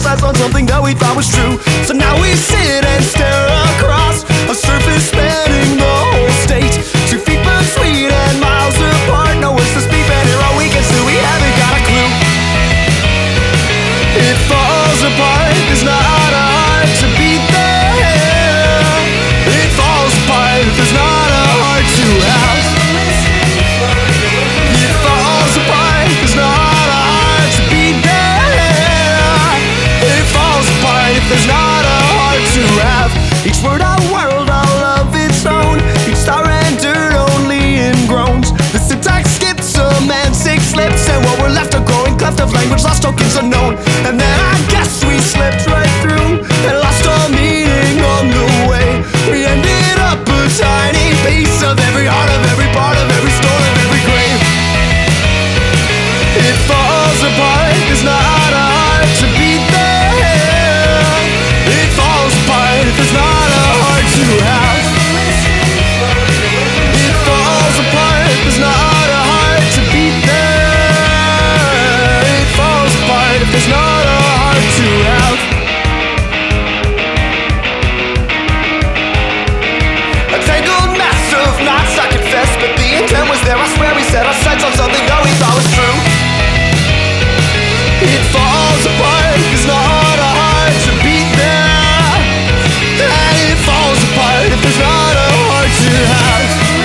sights on something that we thought was true. So now we sit and stare across a surface spanning the whole state. 2 feet between and miles apart. No words to speak, but here all weekend still we haven't got a clue. It falls apart, there's not a heart to beat there. It falls apart, there's not a heart to have. It falls apart, there's not a heart to beat there. It falls apart, there's not a heart to have. Each word a world all of its own. Each star entered only in groans. The syntax skipped semantic slips, and what we're left a growing cleft of language, lost tokens unknown. And then I guess we slipped right through and lost all meaning on the way. We ended up a tiny piece of every heart, of every part, of every story, of every grave. It falls apart, there's not a heart to beat there. It falls apart, there's not a heart to have. It falls apart, there's not a heart to beat there. It falls apart if there's not a heart to have. A tangled mess of knots, I confess, but the intent was there. I swear we set our sights on something that we thought was true. It falls apart, there's not a heart to beat there. And it falls apart if there's not a heart to have.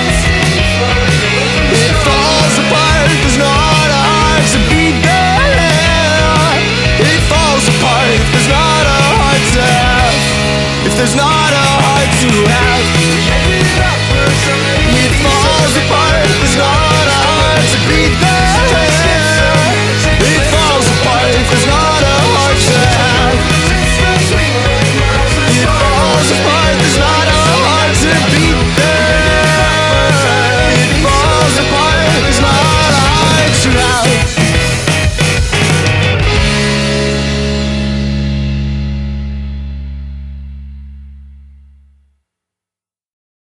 It falls apart, there's not a heart to beat there. It falls apart if there's not a heart to have. If there's not a heart to have. It falls apart, there's not